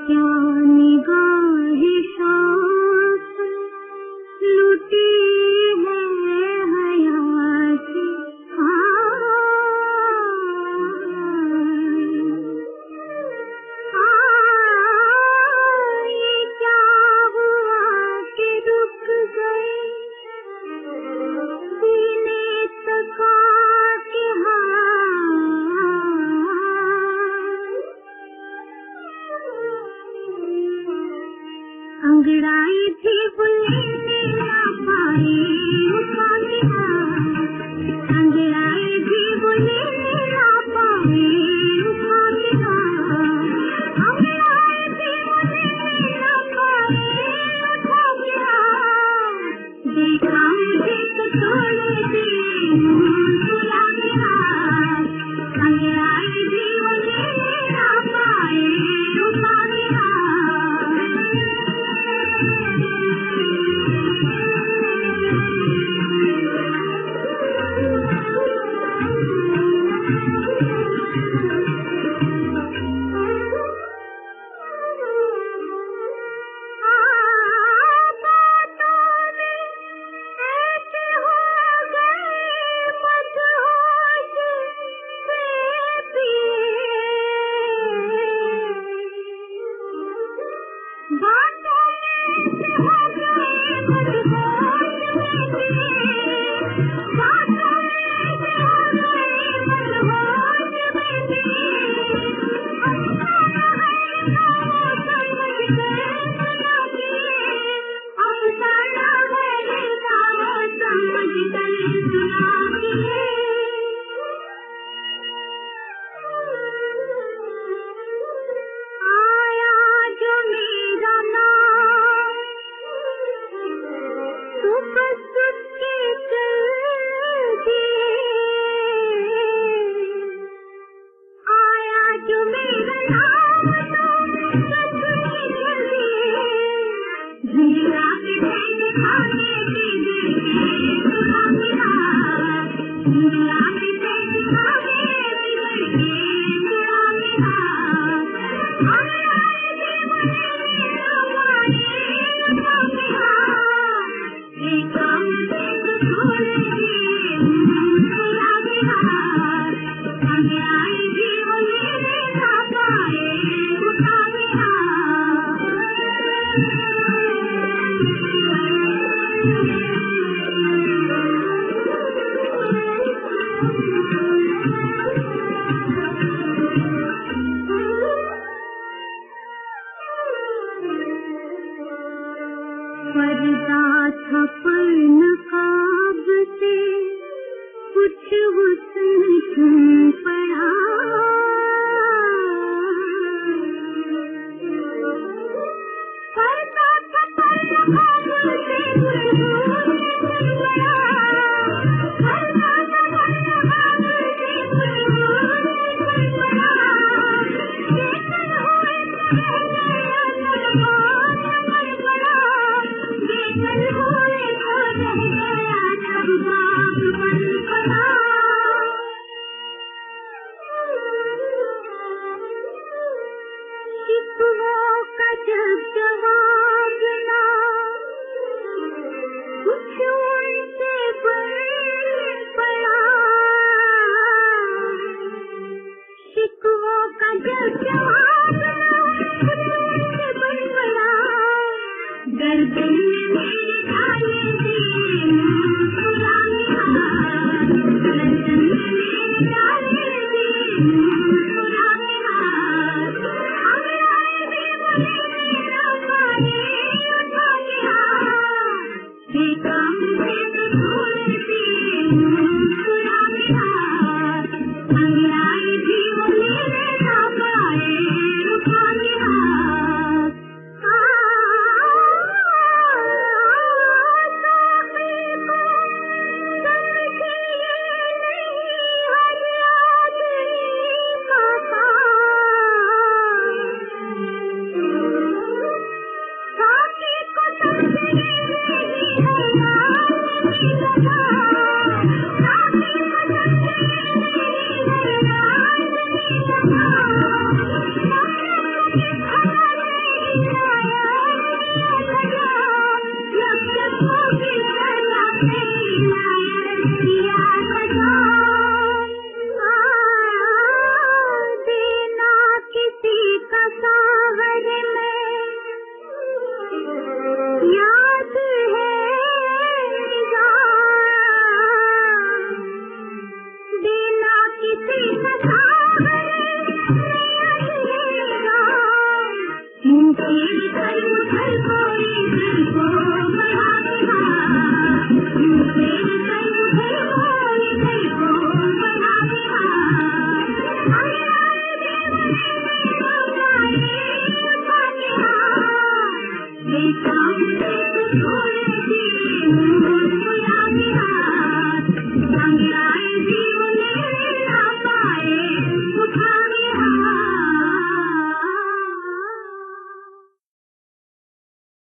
क्या निगाहें शौक लुटी है हया से। ये क्या हुआ कि रुक गए सीने तका के अंगड़ाई थी बुलने ना पाए उठा के अंगड़ाई थी बुलने ना पाए उठा के अंगड़ाई थी बुलने ना पाए उठा के देखा मुझे तो तोड़ दिए बुला के अंगड़ाई थी बुलने ना पाए उठा के पर्दा था पर नकाब से कुछ हुस्न चुन पड़ा। पर्दा था पर नकाब से कुछ हुस्न चुन पड़ा। पर्दा था पर नकाब की